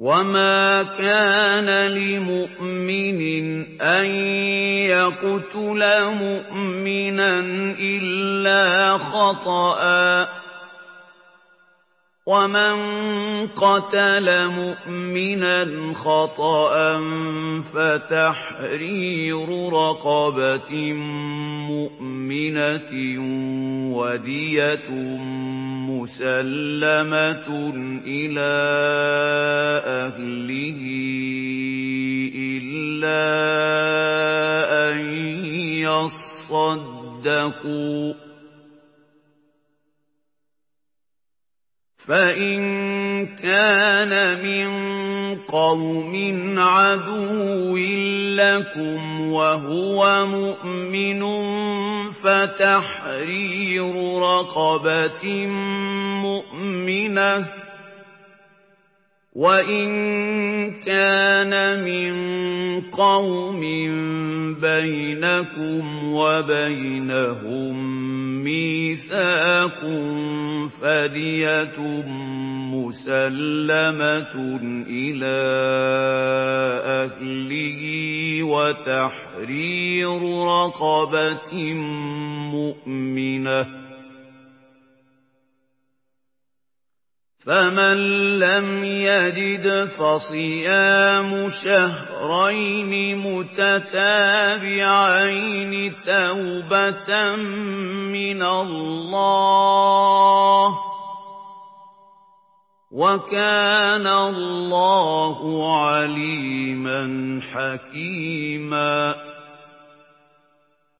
وَمَا كَانَ لِمُؤْمِنٍ أَن يَقْتُلَ مُؤْمِنًا إِلَّا خَطَأً ۚ وَمَن قَتَلَ مُؤْمِنًا خَطَأً فَتَحْرِيرُ رَقَبَةٍ مُّؤْمِنَةٍ وَدِيَةٌ مُّسَلَّمَةٌ إِلَىٰ أَهْلِهِ إِلَّا أَن يَصَّدَّقُوا ۚ فَإِن كَانَ مِن قَوْمٍ عَدُوٍّ لَّكُمْ وَهُوَ مُؤْمِنٌ فَتَحْرِيرُ رَقَبَةٍ مُّؤْمِنَةٍ ۖ وَإِن كَانَ مِن قَوْمٍ بَيْنَكُمْ وَبَيْنَهُم مِّيثَاقٌ فَدِيَةٌ مُّسَلَّمَةٌ إِلَىٰ أَهْلِهِ وَتَحْرِيرُ رَقَبَةٍ مُّؤْمِنَةٍ ۖ فَمَن لَّمْ يَجِدْ فَصِيَامُ شَهْرَيْنِ مُتَتَابِعَيْنِ تَوْبَةً مِّنَ اللَّهِ ۗ وَكَانَ اللَّهُ عَلِيمًا حَكِيمًا.